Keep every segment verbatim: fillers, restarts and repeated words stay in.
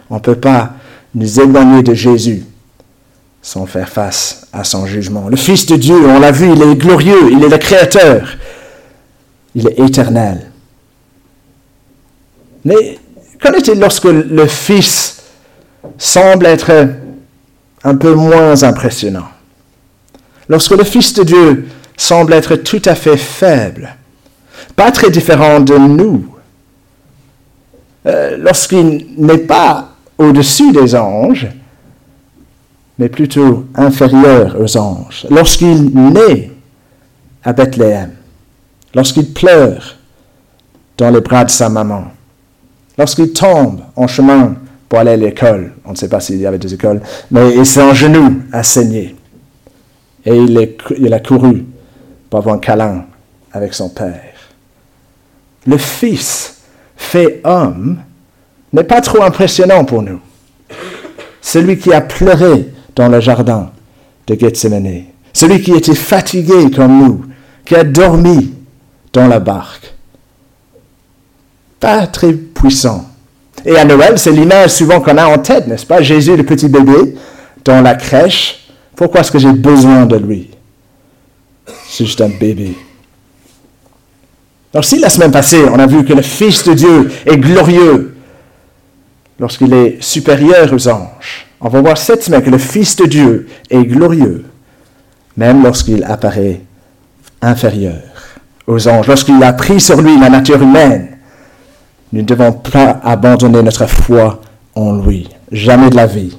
On ne peut pas nous éloigner de Jésus sans faire face à son jugement. Le Fils de Dieu, on l'a vu, il est glorieux, il est le Créateur, il est éternel. Mais qu'en est-il lorsque le Fils semble être un peu moins impressionnant? Lorsque le Fils de Dieu semble être tout à fait faible, pas très différent de nous, euh, lorsqu'il n'est pas au-dessus des anges, mais plutôt inférieur aux anges, lorsqu'il naît à Bethléem, lorsqu'il pleure dans les bras de sa maman, lorsqu'il tombe en chemin pour aller à l'école, on ne sait pas s'il y avait des écoles, mais il s'est en genou à saigner, et il, est, il a couru pour avoir un câlin avec son père. Le Fils fait homme n'est pas trop impressionnant pour nous. Celui qui a pleuré dans le jardin de Gethsémane, celui qui était fatigué comme nous, qui a dormi dans la barque. Pas très puissant. Et à Noël, c'est l'image souvent qu'on a en tête, n'est-ce pas? Jésus, le petit bébé, dans la crèche. Pourquoi est-ce que j'ai besoin de lui? C'est juste un bébé. Donc si la semaine passée, on a vu que le Fils de Dieu est glorieux lorsqu'il est supérieur aux anges, on va voir cette semaine que le Fils de Dieu est glorieux, même lorsqu'il apparaît inférieur aux anges, lorsqu'il a pris sur lui la nature humaine. Nous ne devons pas abandonner notre foi en lui, jamais de la vie.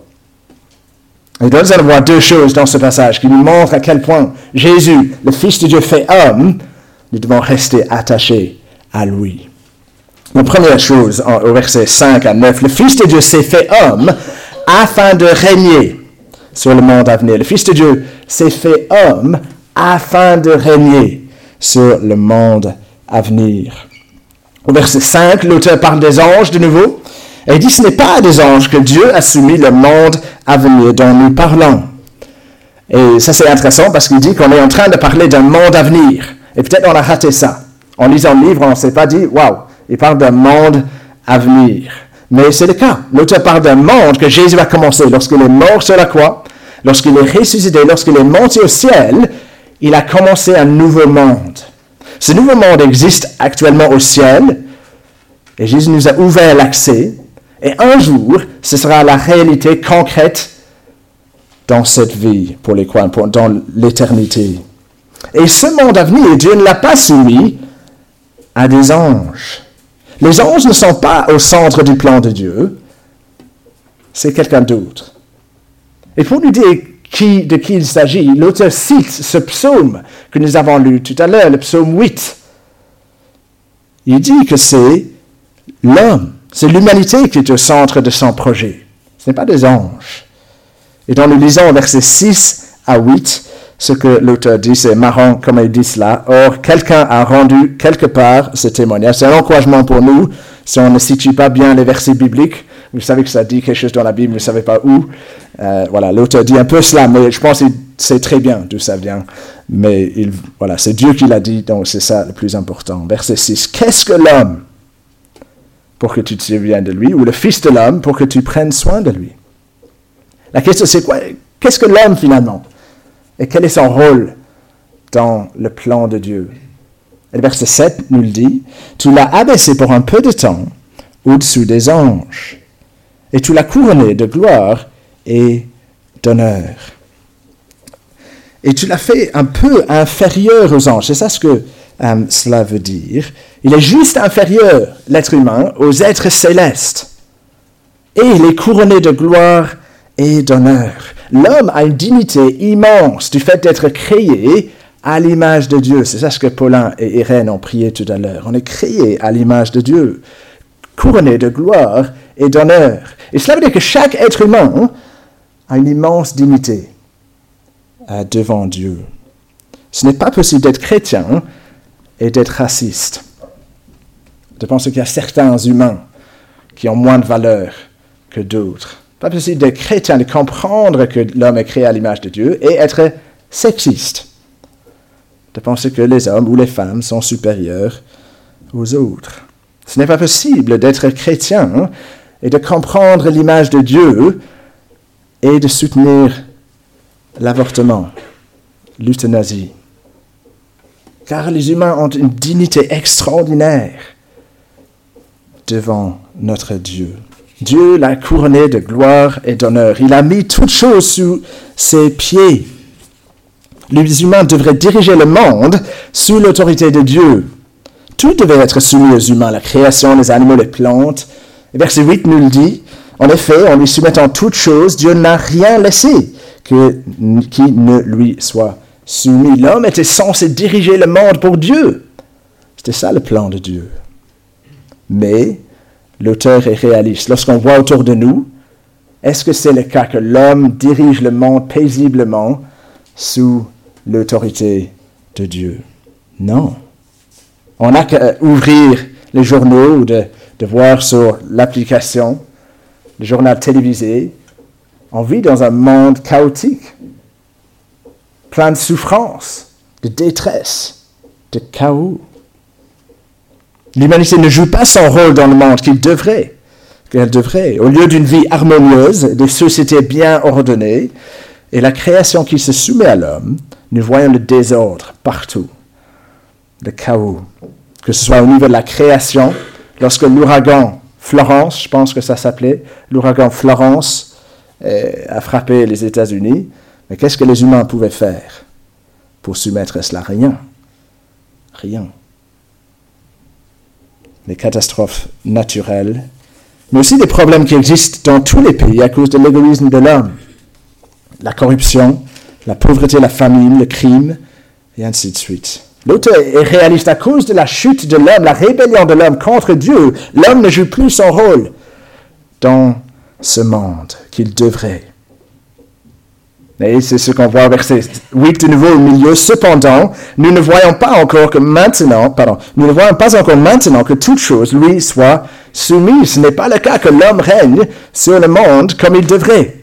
Et donc, nous allons voir deux choses dans ce passage qui nous montrent à quel point Jésus, le Fils de Dieu fait homme, nous devons rester attachés à lui. La première chose, au verset cinq à neuf, le Fils de Dieu s'est fait homme afin de régner sur le monde à venir. Le Fils de Dieu s'est fait homme afin de régner sur le monde à venir. Au verset cinq, l'auteur parle des anges de nouveau. Et il dit, ce n'est pas à des anges que Dieu a soumis le monde à venir dont nous parlons. Et ça, c'est intéressant parce qu'il dit qu'on est en train de parler d'un monde à venir. Et peut-être on a raté ça. En lisant le livre, on ne s'est pas dit, waouh, il parle d'un monde à venir. Mais c'est le cas. L'auteur parle d'un monde que Jésus a commencé lorsqu'il est mort sur la croix, lorsqu'il est ressuscité, lorsqu'il est monté au ciel, il a commencé un nouveau monde. Ce nouveau monde existe actuellement au ciel, et Jésus nous a ouvert l'accès, et un jour, ce sera la réalité concrète dans cette vie, pour les croyants, dans l'éternité. Et ce monde à venir, Dieu ne l'a pas soumis à des anges. Les anges ne sont pas au centre du plan de Dieu, c'est quelqu'un d'autre. Et pour nous dire qui, de qui il s'agit, l'auteur cite ce psaume que nous avons lu tout à l'heure, le psaume huit. Il dit que c'est l'homme, c'est l'humanité qui est au centre de son projet. Ce n'est pas des anges. Et dans nous lisons versets six à huit, ce que l'auteur dit, c'est marrant comme il dit cela. Or, quelqu'un a rendu quelque part ce témoignage. C'est un encouragement pour nous. Si on ne situe pas bien les versets bibliques, vous savez que ça dit quelque chose dans la Bible, vous ne savez pas où. Euh, voilà, l'auteur dit un peu cela, mais je pense qu'il sait très bien d'où ça vient. Mais il, voilà, c'est Dieu qui l'a dit, donc c'est ça le plus important. Verset six. Qu'est-ce que l'homme pour que tu te souviennes de lui, ou le Fils de l'homme pour que tu prennes soin de lui? La question c'est quoi? Qu'est-ce que l'homme finalement? Et quel est son rôle dans le plan de Dieu? Et le verset sept nous le dit. Tu l'as abaissé pour un peu de temps au-dessus des anges. Et tu l'as couronné de gloire et d'honneur. Et tu l'as fait un peu inférieur aux anges. C'est ça ce que euh, cela veut dire. Il est juste inférieur, l'être humain, aux êtres célestes. Et il est couronné de gloire et d'honneur. L'homme a une dignité immense du fait d'être créé à l'image de Dieu. C'est ça ce que Paulin et Irène ont prié tout à l'heure. On est créé à l'image de Dieu, couronné de gloire et d'honneur. Et cela veut dire que chaque être humain a une immense dignité euh, devant Dieu. Ce n'est pas possible d'être chrétien et d'être raciste. Je pense qu'il y a certains humains qui ont moins de valeur que d'autres. Pas possible d'être chrétien, de comprendre que l'homme est créé à l'image de Dieu et être sexiste. De penser que les hommes ou les femmes sont supérieurs aux autres. Ce n'est pas possible d'être chrétien et de comprendre l'image de Dieu et de soutenir l'avortement, l'euthanasie. Car les humains ont une dignité extraordinaire devant notre Dieu. Dieu l'a couronné de gloire et d'honneur. Il a mis toutes choses sous ses pieds. Les humains devraient diriger le monde sous l'autorité de Dieu. Tout devait être soumis aux humains, la création, les animaux, les plantes. Et verset huit nous le dit. En effet, en lui soumettant toutes choses, Dieu n'a rien laissé que, qui ne lui soit soumis. L'homme était censé diriger le monde pour Dieu. C'était ça le plan de Dieu. Mais l'auteur est réaliste. Lorsqu'on voit autour de nous, est-ce que c'est le cas que l'homme dirige le monde paisiblement sous l'autorité de Dieu? Non. On n'a qu'à ouvrir les journaux ou de, de voir sur l'application, le journal télévisé. On vit dans un monde chaotique, plein de souffrance, de détresse, de chaos. L'humanité ne joue pas son rôle dans le monde qu'il devrait, qu'elle devrait. Au lieu d'une vie harmonieuse, des sociétés bien ordonnées, et la création qui se soumet à l'homme, nous voyons le désordre partout, le chaos. Que ce soit au niveau de la création, lorsque l'ouragan Florence, je pense que ça s'appelait, l'ouragan Florence euh, a frappé les États-Unis, mais qu'est-ce que les humains pouvaient faire pour soumettre à cela? Rien. Rien. Les catastrophes naturelles, mais aussi des problèmes qui existent dans tous les pays à cause de l'égoïsme de l'homme. La corruption, la pauvreté, la famine, le crime, et ainsi de suite. L'auteur est réaliste à cause de la chute de l'homme, la rébellion de l'homme contre Dieu. L'homme ne joue plus son rôle dans ce monde qu'il devrait. Et c'est ce qu'on voit au verset huit de nouveau au milieu. Cependant, nous ne voyons pas encore que maintenant, pardon, nous ne voyons pas encore maintenant que toute chose lui soit soumise. Ce n'est pas le cas que l'homme règne sur le monde comme il devrait.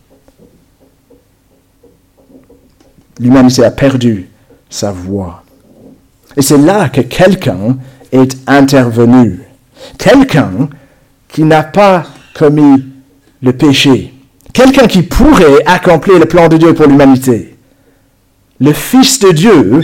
L'humanité a perdu sa voix. Et c'est là que quelqu'un est intervenu. Quelqu'un qui n'a pas commis le péché. Quelqu'un qui pourrait accomplir le plan de Dieu pour l'humanité. Le Fils de Dieu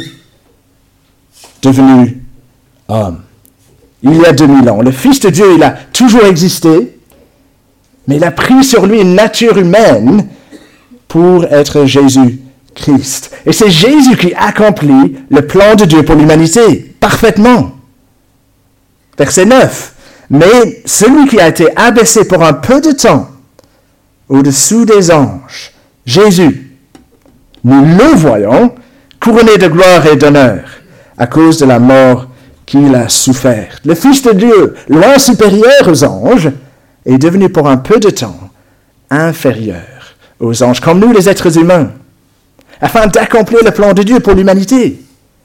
devenu homme. Il y a deux mille ans. Le Fils de Dieu, il a toujours existé, mais il a pris sur lui une nature humaine pour être Jésus-Christ. Et c'est Jésus qui accomplit le plan de Dieu pour l'humanité, parfaitement. Verset neuf. Mais celui qui a été abaissé pour un peu de temps au-dessous des anges, Jésus, nous le voyons, couronné de gloire et d'honneur, à cause de la mort qu'il a souffert. Le Fils de Dieu, loin supérieur aux anges, est devenu pour un peu de temps inférieur aux anges, comme nous les êtres humains, afin d'accomplir le plan de Dieu pour l'humanité.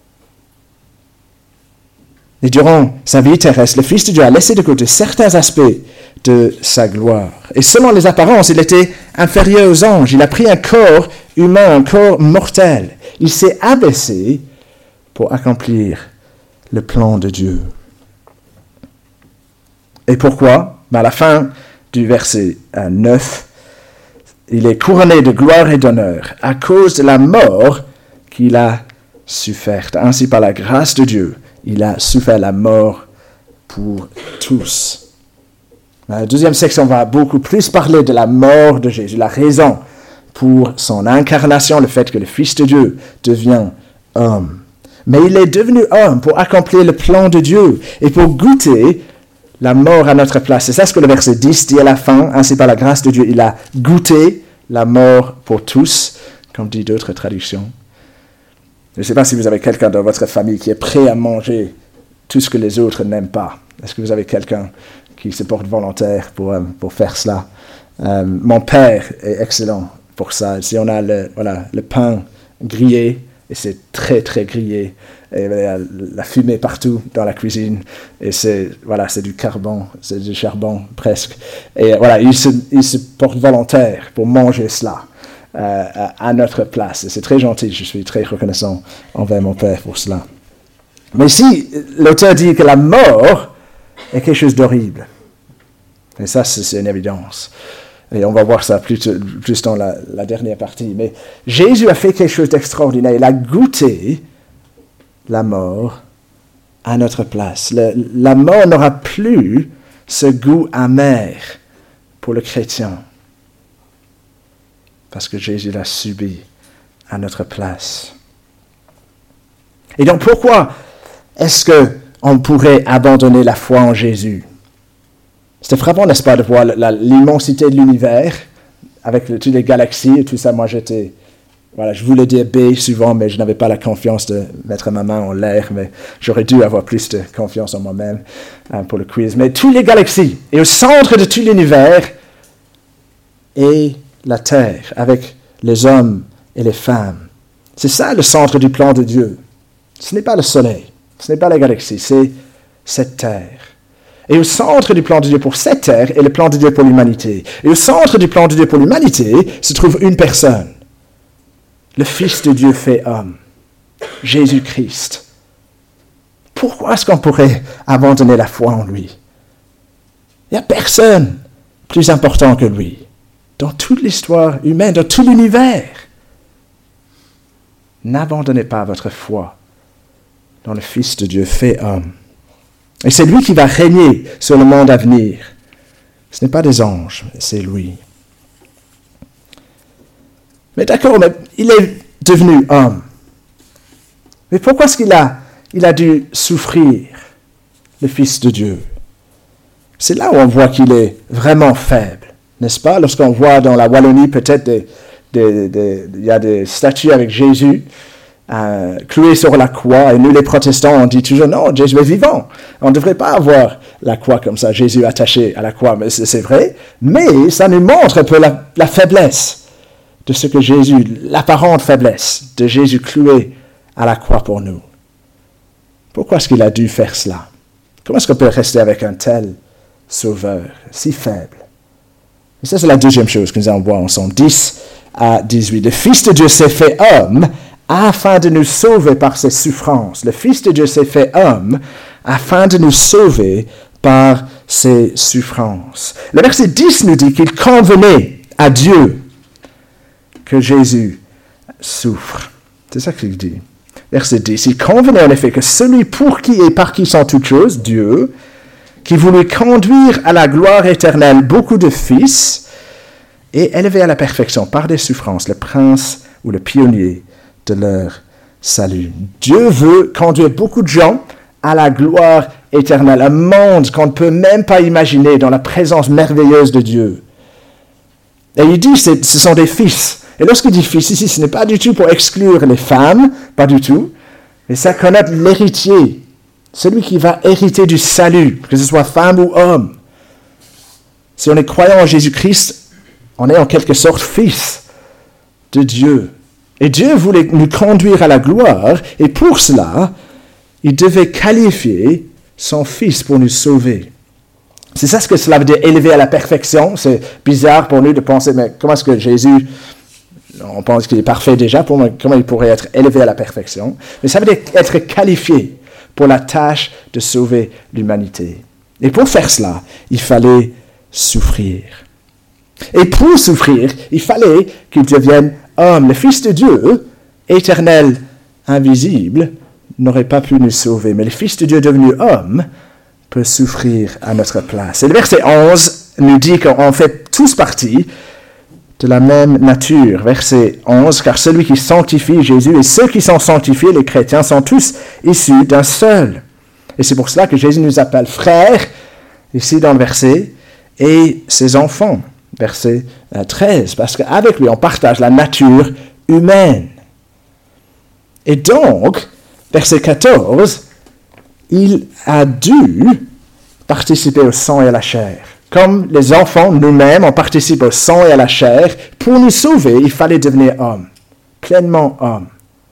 Et durant sa vie terrestre, le Fils de Dieu a laissé de côté certains aspects de sa gloire. Et selon les apparences, il était inférieur aux anges. Il a pris un corps humain, un corps mortel. Il s'est abaissé pour accomplir le plan de Dieu. Et pourquoi? Ben à la fin du verset neuf, il est couronné de gloire et d'honneur à cause de la mort qu'il a souffert. Ainsi, par la grâce de Dieu, il a souffert la mort pour tous. Dans la deuxième section, on va beaucoup plus parler de la mort de Jésus, la raison pour son incarnation, le fait que le Fils de Dieu devient homme. Mais il est devenu homme pour accomplir le plan de Dieu et pour goûter la mort à notre place. C'est ça ce que le verset dix dit à la fin. Ainsi, par la grâce de Dieu, il a goûté la mort pour tous, comme dit d'autres traductions. Je ne sais pas si vous avez quelqu'un dans votre famille qui est prêt à manger tout ce que les autres n'aiment pas. Est-ce que vous avez quelqu'un qui se porte volontaire pour, euh, pour faire cela? Euh, mon père est excellent pour ça. Si on a le, voilà, le pain grillé, et c'est très très grillé, et il y a la fumée partout dans la cuisine, et c'est, voilà, c'est du carbone, c'est du charbon presque. Et voilà, il se, il se porte volontaire pour manger cela. Euh, à notre place. Et c'est très gentil, je suis très reconnaissant envers mon père pour cela. Mais si l'auteur dit que la mort est quelque chose d'horrible, Et ça, c'est, c'est une évidence. Et on va voir ça plus, plus dans la, la dernière partie. Mais Jésus a fait quelque chose d'extraordinaire. Il a goûté la mort à notre place. Le, la mort n'aura plus ce goût amer pour le chrétien. Parce que Jésus l'a subi à notre place. Et donc pourquoi est-ce qu'on pourrait abandonner la foi en Jésus? C'était frappant, n'est-ce pas, de voir la, l'immensité de l'univers, avec le, toutes les galaxies et tout ça. Moi, j'étais... Voilà, je voulais dire B souvent, mais je n'avais pas la confiance de mettre ma main en l'air, mais j'aurais dû avoir plus de confiance en moi-même hein, pour le quiz. Mais toutes les galaxies, et au centre de tout l'univers, est la Terre, avec les hommes et les femmes. C'est ça le centre du plan de Dieu. Ce n'est pas le Soleil, ce n'est pas la galaxie, c'est cette Terre. Et au centre du plan de Dieu pour cette terre est le plan de Dieu pour l'humanité. Et au centre du plan de Dieu pour l'humanité se trouve une personne. Le Fils de Dieu fait homme. Jésus-Christ. Pourquoi est-ce qu'on pourrait abandonner la foi en lui? Il n'y a personne plus important que lui. Dans toute l'histoire humaine, dans tout l'univers. N'abandonnez pas votre foi dans le Fils de Dieu fait homme. Et c'est lui qui va régner sur le monde à venir. Ce n'est pas des anges, c'est lui. Mais d'accord, mais il est devenu homme. Mais pourquoi est-ce qu'il a, il a dû souffrir, le Fils de Dieu? C'est là où on voit qu'il est vraiment faible, n'est-ce pas? Lorsqu'on voit dans la Wallonie peut-être des, des, des, il y a des statues avec Jésus, Euh, cloué sur la croix, et nous les protestants on dit toujours non, Jésus est vivant, on ne devrait pas avoir la croix comme ça, Jésus attaché à la croix, mais c'est, c'est vrai, mais ça nous montre un peu la, la faiblesse de ce que Jésus, l'apparente faiblesse de Jésus cloué à la croix pour nous. Pourquoi est-ce qu'il a dû faire cela? Comment est-ce qu'on peut rester avec un tel sauveur si faible? Et ça c'est la deuxième chose que nous allons voir ensemble, dix à dix-huit. Le Fils de Dieu s'est fait homme afin de nous sauver par ses souffrances. Le Fils de Dieu s'est fait homme afin de nous sauver par ses souffrances. Le verset dix nous dit qu'il convenait à Dieu que Jésus souffre. C'est ça qu'il dit. Verset dix. Il convenait en effet que celui pour qui et par qui sont toutes choses, Dieu, qui voulut conduire à la gloire éternelle beaucoup de fils et élever à la perfection par des souffrances le prince ou le pionnier de leur salut. Dieu veut conduire beaucoup de gens à la gloire éternelle, un monde qu'on ne peut même pas imaginer dans la présence merveilleuse de Dieu. Et il dit que ce sont des fils. Et lorsqu'il dit fils ici, ce n'est pas du tout pour exclure les femmes, pas du tout, mais ça connaît l'héritier, celui qui va hériter du salut, que ce soit femme ou homme. Si on est croyant en Jésus-Christ, on est en quelque sorte fils de Dieu. Et Dieu voulait nous conduire à la gloire, et pour cela, il devait qualifier son Fils pour nous sauver. C'est ça ce que cela veut dire, élever à la perfection. C'est bizarre pour nous de penser, mais comment est-ce que Jésus, on pense qu'il est parfait déjà, pour moi, comment il pourrait être élevé à la perfection? Mais ça veut dire être qualifié pour la tâche de sauver l'humanité. Et pour faire cela, il fallait souffrir. Et pour souffrir, il fallait qu'il devienne homme. Le Fils de Dieu, éternel, invisible, n'aurait pas pu nous sauver. Mais le Fils de Dieu devenu homme peut souffrir à notre place. Et le verset onze nous dit qu'on fait tous partie de la même nature. Verset onze, car celui qui sanctifie Jésus et ceux qui sont sanctifiés, les chrétiens, sont tous issus d'un seul. Et c'est pour cela que Jésus nous appelle frères, ici dans le verset, et ses enfants. Verset treize, parce qu'avec lui, on partage la nature humaine. Et donc, verset quatorze, il a dû participer au sang et à la chair. Comme les enfants, nous-mêmes, on participe au sang et à la chair. Pour nous sauver, il fallait devenir homme, pleinement homme,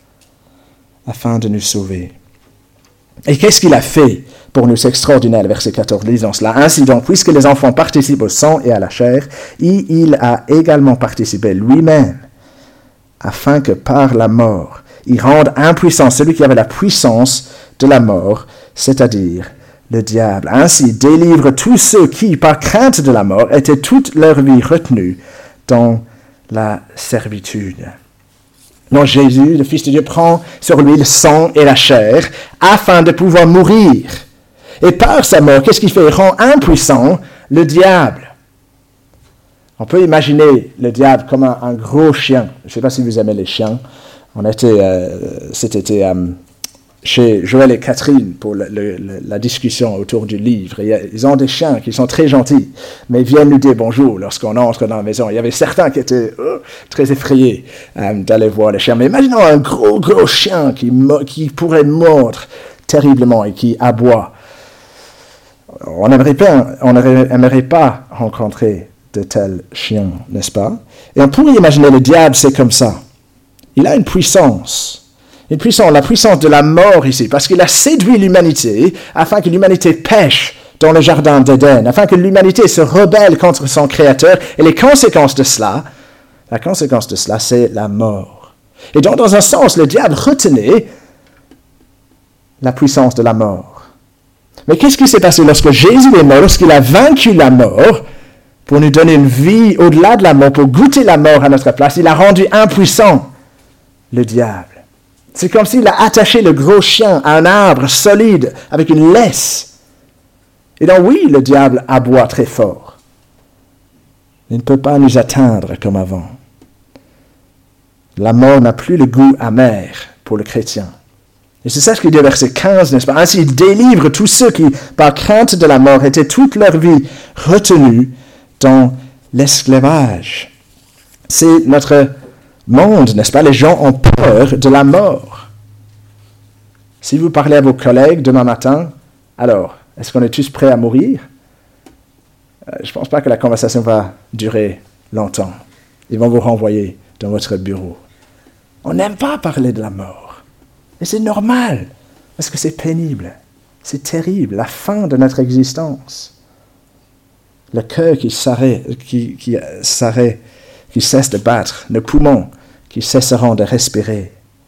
afin de nous sauver. Et qu'est-ce qu'il a fait pour nous? C'est extraordinaire, verset quatorze, lisons cela. Ainsi donc, puisque les enfants participent au sang et à la chair, il a également participé lui-même, afin que par la mort, il rende impuissant celui qui avait la puissance de la mort, c'est-à-dire le diable. Ainsi délivre tous ceux qui, par crainte de la mort, étaient toute leur vie retenus dans la servitude. Donc Jésus, le Fils de Dieu, prend sur lui le sang et la chair afin de pouvoir mourir. Et par sa mort, qu'est-ce qu'il fait? Il rend impuissant le diable. On peut imaginer le diable comme un, un gros chien. Je ne sais pas si vous aimez les chiens. On était euh, cet été euh, chez Joël et Catherine pour le, le, la discussion autour du livre. Et ils ont des chiens qui sont très gentils, mais ils viennent nous dire bonjour lorsqu'on entre dans la maison. Il y avait certains qui étaient oh, très effrayés euh, d'aller voir les chiens. Mais imaginons un gros, gros chien qui, qui pourrait mordre terriblement et qui aboie. On n'aimerait pas, on n'aimerait pas rencontrer de tels chiens, n'est-ce pas? Et on pourrait imaginer le diable, c'est comme ça. Il a une puissance, une puissance, la puissance de la mort ici, parce qu'il a séduit l'humanité afin que l'humanité pêche dans le jardin d'Éden, afin que l'humanité se rebelle contre son Créateur. Et les conséquences de cela, la conséquence de cela, c'est la mort. Et donc, dans un sens, le diable retenait la puissance de la mort. Mais qu'est-ce qui s'est passé lorsque Jésus est mort, lorsqu'il a vaincu la mort, pour nous donner une vie au-delà de la mort, pour goûter la mort à notre place? Il a rendu impuissant le diable. C'est comme s'il a attaché le gros chien à un arbre solide avec une laisse. Et donc oui, le diable aboie très fort. Il ne peut pas nous atteindre comme avant. La mort n'a plus le goût amer pour le chrétien. Et c'est ça ce qu'il dit au verset quinze, n'est-ce pas? Ainsi, il délivre tous ceux qui, par crainte de la mort, étaient toute leur vie retenus dans l'esclavage. C'est notre monde, n'est-ce pas? Les gens ont peur de la mort. Si vous parlez à vos collègues demain matin, alors, est-ce qu'on est tous prêts à mourir? Euh, je ne pense pas que la conversation va durer longtemps. Ils vont vous renvoyer dans votre bureau. On n'aime pas parler de la mort. Et c'est normal, parce que c'est pénible. C'est terrible, la fin de notre existence. Le cœur qui s'arrête, qui, qui s'arrête, qui cesse de battre, nos poumons qui cesseront de respirer.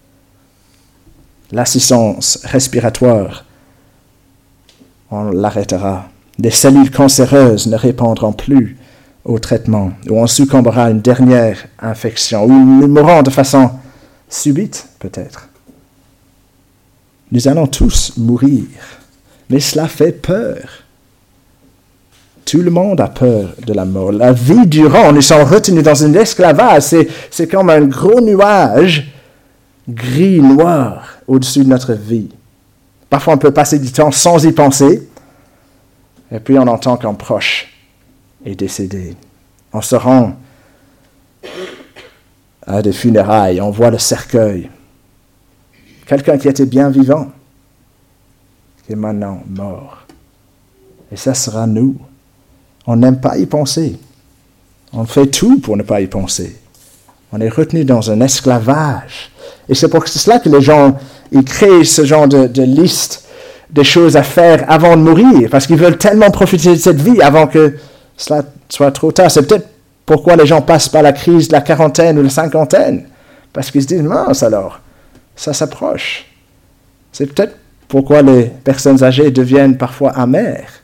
L'assistance respiratoire, on l'arrêtera. Les cellules cancéreuses ne répondront plus au traitement, ou on succombera à une dernière infection, ou nous mourrons de façon subite, peut-être. Nous allons tous mourir, mais cela fait peur. Tout le monde a peur de la mort. La vie durant, nous sommes retenus dans un esclavage. C'est, c'est comme un gros nuage gris, noir, au-dessus de notre vie. Parfois, on peut passer du temps sans y penser, et puis on entend qu'un proche est décédé. On se rend à des funérailles, on voit le cercueil. Quelqu'un qui était bien vivant, qui est maintenant mort. Et ça sera nous. On n'aime pas y penser. On fait tout pour ne pas y penser. On est retenu dans un esclavage. Et c'est pour cela que les gens ils créent ce genre de, de liste de choses à faire avant de mourir, parce qu'ils veulent tellement profiter de cette vie avant que cela soit trop tard. C'est peut-être pourquoi les gens passent par la crise de la quarantaine ou la cinquantaine, parce qu'ils se disent, mince alors, ça s'approche. C'est peut-être pourquoi les personnes âgées deviennent parfois amères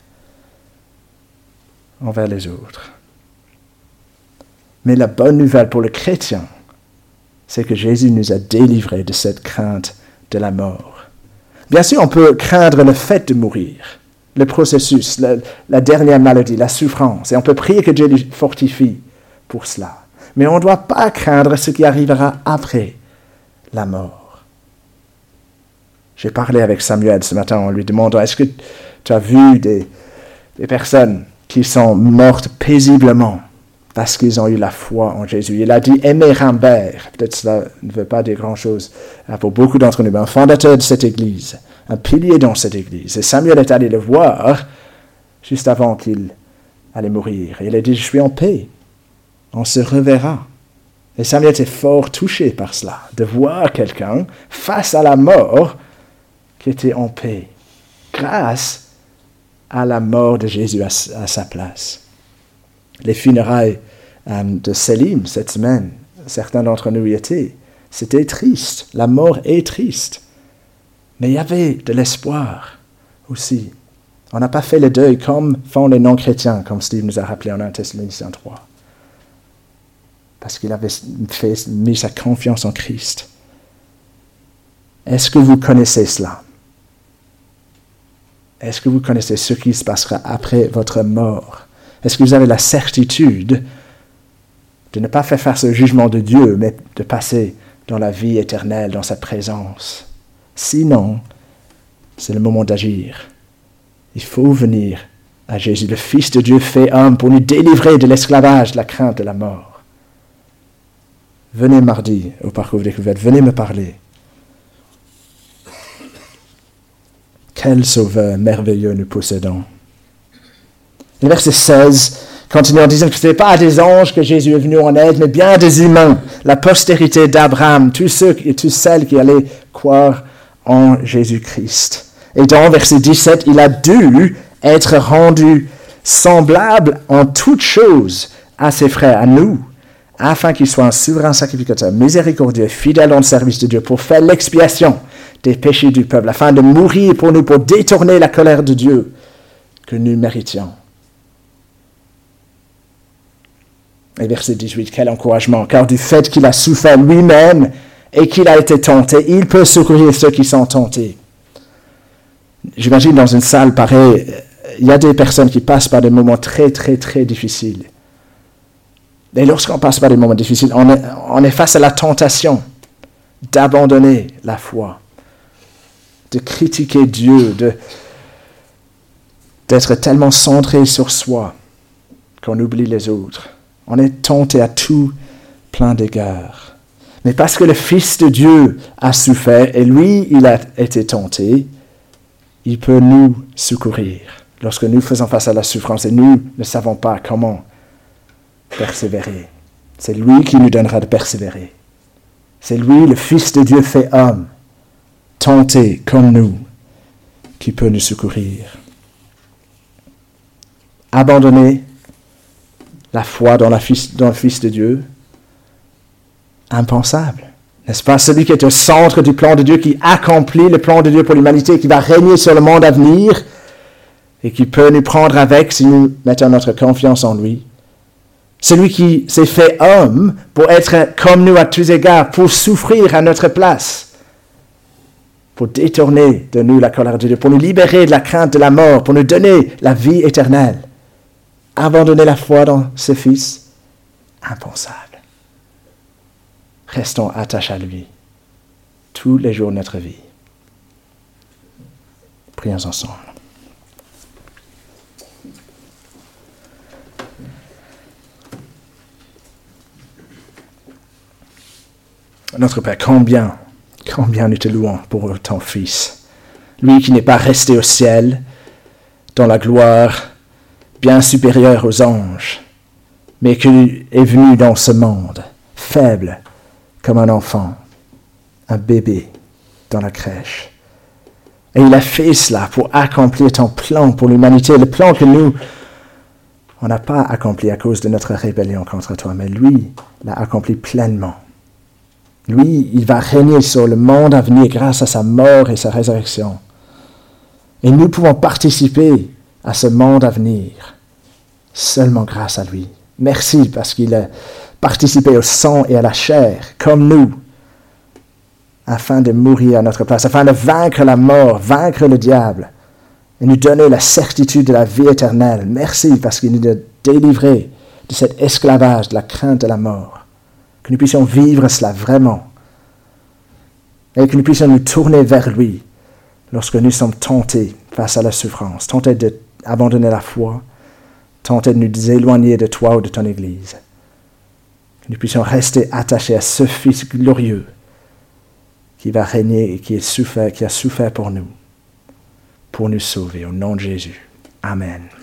envers les autres. Mais la bonne nouvelle pour le chrétien, c'est que Jésus nous a délivrés de cette crainte de la mort. Bien sûr, on peut craindre le fait de mourir, le processus, la, la dernière maladie, la souffrance, et on peut prier que Dieu nous fortifie pour cela. Mais on ne doit pas craindre ce qui arrivera après la mort. J'ai parlé avec Samuel ce matin en lui demandant, est-ce que tu as vu des, des personnes qui sont mortes paisiblement parce qu'ils ont eu la foi en Jésus? Il a dit Aimé Rimbert, peut-être cela ne veut pas dire grand-chose pour beaucoup d'entre nous, mais un fondateur de cette église, un pilier dans cette église. Et Samuel est allé le voir juste avant qu'il allait mourir. Et il a dit, je suis en paix, on se reverra. Et Samuel était fort touché par cela, de voir quelqu'un face à la mort qui était en paix, grâce à la mort de Jésus à, à sa place. Les funérailles euh, de Céline cette semaine, certains d'entre nous y étaient. C'était triste, la mort est triste. Mais il y avait de l'espoir aussi. On n'a pas fait le deuil comme font les non-chrétiens, comme Steve nous a rappelé en un Thessaloniciens trois. Parce qu'il avait fait, mis sa confiance en Christ. Est-ce que vous connaissez cela? Est-ce que vous connaissez ce qui se passera après votre mort? Est-ce que vous avez la certitude de ne pas faire face au jugement de Dieu, mais de passer dans la vie éternelle, dans sa présence? Sinon, c'est le moment d'agir. Il faut venir à Jésus, le Fils de Dieu fait homme, pour nous délivrer de l'esclavage, de la crainte de la mort. Venez mardi au parcours de découverte, venez me parler. Quel sauveur merveilleux nous possédons. Le verset seize continue en disant que ce n'est pas à des anges que Jésus est venu en aide, mais bien à des humains, la postérité d'Abraham, tous ceux et toutes celles qui allaient croire en Jésus-Christ. Et dans verset dix-sept, il a dû être rendu semblable en toutes choses à ses frères, à nous, afin qu'il soit un souverain sacrificateur, miséricordieux, fidèle dans le service de Dieu, pour faire l'expiation des péchés du peuple, afin de mourir pour nous, pour détourner la colère de Dieu que nous méritions. Et verset dix-huit, quel encouragement, car du fait qu'il a souffert lui-même et qu'il a été tenté, il peut secourir ceux qui sont tentés. J'imagine dans une salle pareille, il y a des personnes qui passent par des moments très, très, très difficiles. Et lorsqu'on passe par des moments difficiles, on est, on est face à la tentation d'abandonner la foi, de critiquer Dieu, de, d'être tellement centré sur soi qu'on oublie les autres. On est tenté à tout plein d'égards. Mais parce que le Fils de Dieu a souffert et lui, il a été tenté, il peut nous secourir lorsque nous faisons face à la souffrance et nous ne savons pas comment persévérer. C'est lui qui nous donnera de persévérer. C'est lui, le Fils de Dieu fait homme, tenté comme nous, qui peut nous secourir. Abandonner la foi dans, la fils, dans le Fils de Dieu, impensable. N'est-ce pas? Celui qui est au centre du plan de Dieu, qui accomplit le plan de Dieu pour l'humanité, qui va régner sur le monde à venir et qui peut nous prendre avec si nous mettons notre confiance en lui. Celui qui s'est fait homme pour être comme nous à tous égards, pour souffrir à notre place, pour détourner de nous la colère de Dieu, pour nous libérer de la crainte de la mort, pour nous donner la vie éternelle. Abandonner la foi dans ce Fils, impensable. Restons attachés à lui tous les jours de notre vie. Prions ensemble. Notre Père, combien, combien nous te louons pour ton Fils. Lui qui n'est pas resté au ciel, dans la gloire bien supérieure aux anges, mais qui est venu dans ce monde, faible, comme un enfant, un bébé dans la crèche. Et il a fait cela pour accomplir ton plan pour l'humanité, le plan que nous, on n'a pas accompli à cause de notre rébellion contre toi, mais lui l'a accompli pleinement. Lui, il va régner sur le monde à venir grâce à sa mort et sa résurrection. Et nous pouvons participer à ce monde à venir seulement grâce à lui. Merci parce qu'il a participé au sang et à la chair, comme nous, afin de mourir à notre place, afin de vaincre la mort, vaincre le diable, et nous donner la certitude de la vie éternelle. Merci parce qu'il nous a délivrés de cet esclavage, de la crainte de la mort. Que nous puissions vivre cela vraiment, et que nous puissions nous tourner vers lui lorsque nous sommes tentés face à la souffrance, tentés d'abandonner la foi, tentés de nous éloigner de toi ou de ton Église. Que nous puissions rester attachés à ce Fils glorieux qui va régner et qui, est souffert, qui a souffert pour nous, pour nous sauver. Au nom de Jésus. Amen.